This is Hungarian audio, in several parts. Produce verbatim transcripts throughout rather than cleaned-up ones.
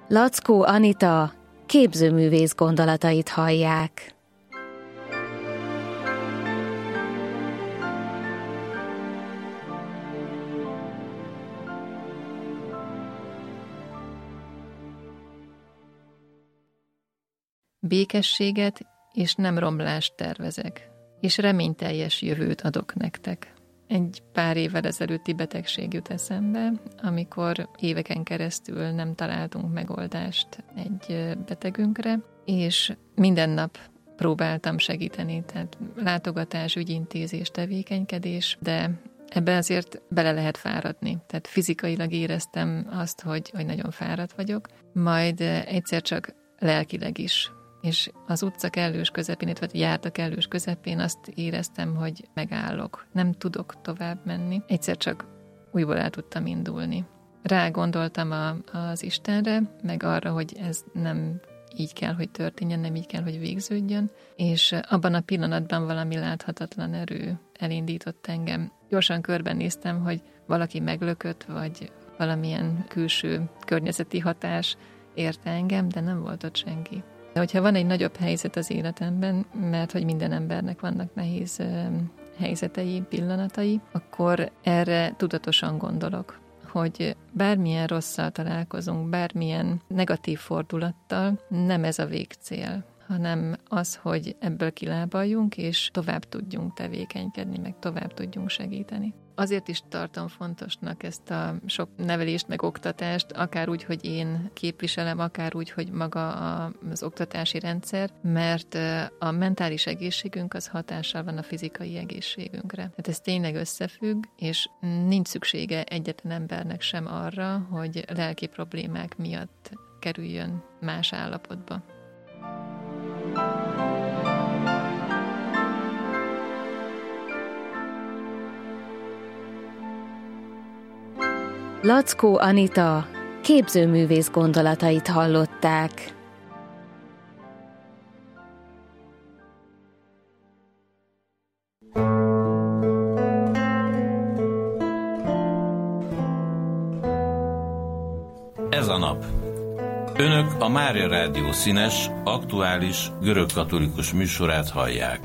Laczkó Anita képzőművész gondolatait hallják. Békességet és nem romlást tervezek, és reményteljes jövőt adok nektek. Egy pár évvel ezelőtti betegség jut eszembe, amikor éveken keresztül nem találtunk megoldást egy betegünkre, és minden nap próbáltam segíteni, tehát látogatás, ügyintézés, tevékenykedés, de ebbe azért bele lehet fáradni. Tehát fizikailag éreztem azt, hogy, hogy nagyon fáradt vagyok, majd egyszer csak lelkileg is. És az utca kellős közepén, illetve járta kellős közepén azt éreztem, hogy megállok. Nem tudok tovább menni. Egyszer csak újból el tudtam indulni. Rá gondoltam a, az Istenre, meg arra, hogy ez nem így kell, hogy történjen, nem így kell, hogy végződjön, és abban a pillanatban valami láthatatlan erő elindított engem. Gyorsan körbenéztem, hogy valaki meglökött, vagy valamilyen külső környezeti hatás érte engem, de nem volt ott senki. De hogyha van egy nagyobb helyzet az életemben, mert hogy minden embernek vannak nehéz helyzetei, pillanatai, akkor erre tudatosan gondolok, hogy bármilyen rosszal találkozunk, bármilyen negatív fordulattal, nem ez a végcél, hanem az, hogy ebből kilábaljunk, és tovább tudjunk tevékenykedni, meg tovább tudjunk segíteni. Azért is tartom fontosnak ezt a sok nevelést, meg oktatást, akár úgy, hogy én képviselem, akár úgy, hogy maga az oktatási rendszer, mert a mentális egészségünk az hatással van a fizikai egészségünkre. Tehát ez tényleg összefügg, és nincs szüksége egyetlen embernek sem arra, hogy lelki problémák miatt kerüljön más állapotba. Laczkó Anita képzőművész gondolatait hallották. Ez a nap. Önök a Mária Rádió színes, aktuális, görögkatolikus műsorát hallják.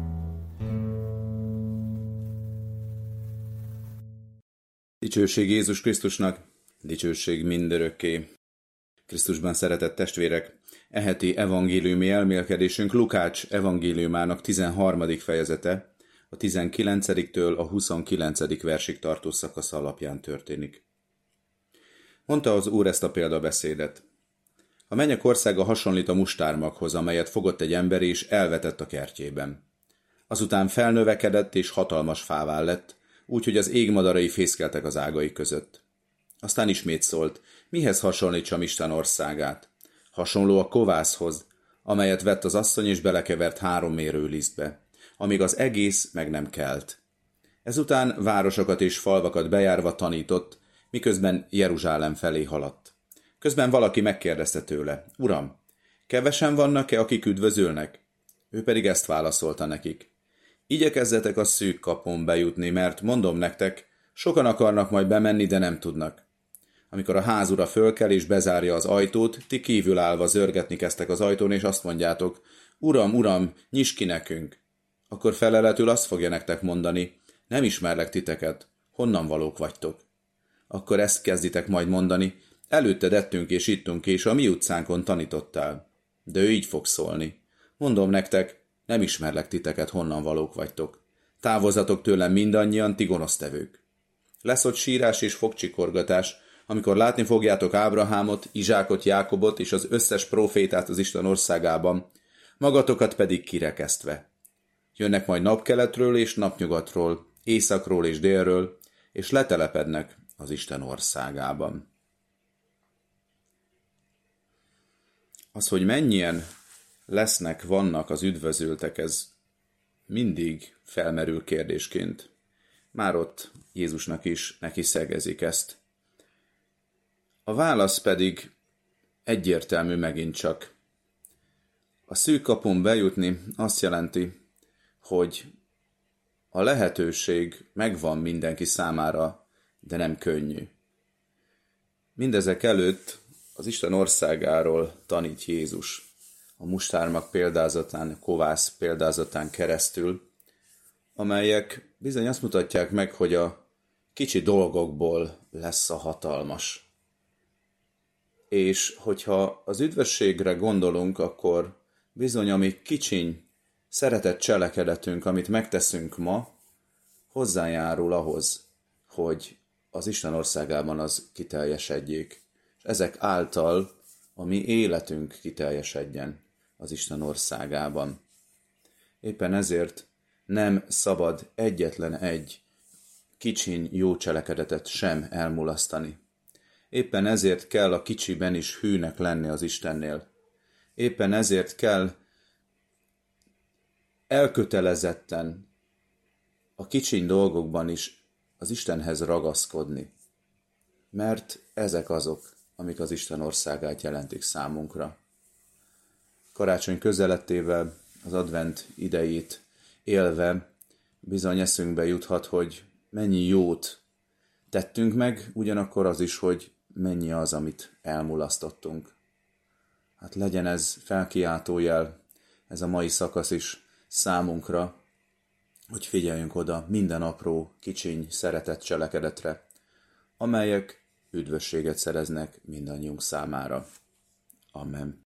Dicsőség Jézus Krisztusnak, dicsőség mindörökké. Krisztusban szeretett testvérek, e heti evangéliumi elmélkedésünk Lukács evangéliumának tizenharmadik fejezete, a tizenkilencediktől a huszonkilencedik versig tartó szakasz alapján történik. Mondta az Úr ezt a példabeszédet. A mennyek országa hasonlít a mustármaghoz, amelyet fogott egy ember és elvetett a kertjében. Azután felnövekedett és hatalmas fává lett, úgyhogy az égmadarai fészkeltek az ágai között. Aztán ismét szólt, mihez hasonlítsam Isten országát? Hasonló a kovászhoz, amelyet vett az asszony és belekevert három mérőlisztbe, amíg az egész meg nem kelt. Ezután városokat és falvakat bejárva tanított, miközben Jeruzsálem felé haladt. Közben valaki megkérdezte tőle, Uram, kevesen vannak-e, akik üdvözölnek? Ő pedig ezt válaszolta nekik. Igyekezzetek a szűk kapun bejutni, mert mondom nektek, sokan akarnak majd bemenni, de nem tudnak. Amikor a házura fölkel és bezárja az ajtót, ti kívül állva zörgetni kezdtek az ajtón, és azt mondjátok, Uram, Uram, nyisd ki nekünk. Akkor feleletül azt fogja nektek mondani, nem ismerlek titeket, honnan valók vagytok. Akkor ezt kezditek majd mondani, előtted ettünk és ittunk, és a mi utcánkon tanítottál. De ő így fog szólni. Mondom nektek, nem ismerlek titeket, honnan valók vagytok. Távozzatok tőlem mindannyian, ti gonosztevők. Lesz ott sírás és fogcsikorgatás, amikor látni fogjátok Ábrahámot, Izsákot, Jákobot és az összes prófétát az Isten országában, magatokat pedig kirekesztve. Jönnek majd napkeletről és napnyugatról, északról és délről, és letelepednek az Isten országában. Az, hogy mennyien lesznek, vannak az üdvözültek, ez mindig felmerül kérdésként. Már ott Jézusnak is neki szegezik ezt. A válasz pedig egyértelmű megint csak. A szűk kapun bejutni azt jelenti, hogy a lehetőség megvan mindenki számára, de nem könnyű. Mindezek előtt Az Isten országáról tanít Jézus a mustármag példázatán, kovász példázatán keresztül, amelyek bizony azt mutatják meg, hogy a kicsi dolgokból lesz a hatalmas. És hogyha az üdvösségre gondolunk, akkor bizony, ami kicsiny, szeretett cselekedetünk, amit megteszünk ma, hozzájárul ahhoz, hogy az Isten országában az kiteljesedjék. És ezek által a mi életünk kiteljesedjen az Isten országában. Éppen ezért nem szabad egyetlen egy kicsiny jó cselekedetet sem elmulasztani. Éppen ezért kell a kicsiben is hűnek lenni az Istennél. Éppen ezért kell elkötelezetten a kicsiny dolgokban is az Istenhez ragaszkodni. Mert ezek azok, amik az Isten országát jelentik számunkra. Karácsony közelettével, az advent idejét élve bizony eszünkbe juthat, hogy mennyi jót tettünk meg, ugyanakkor az is, hogy mennyi az, amit elmulasztottunk. Hát legyen ez felkiáltójel, ez a mai szakasz is számunkra, hogy figyeljünk oda minden apró, kicsiny, szeretett cselekedetre, amelyek üdvösséget szereznek mindannyiunk számára. Amen.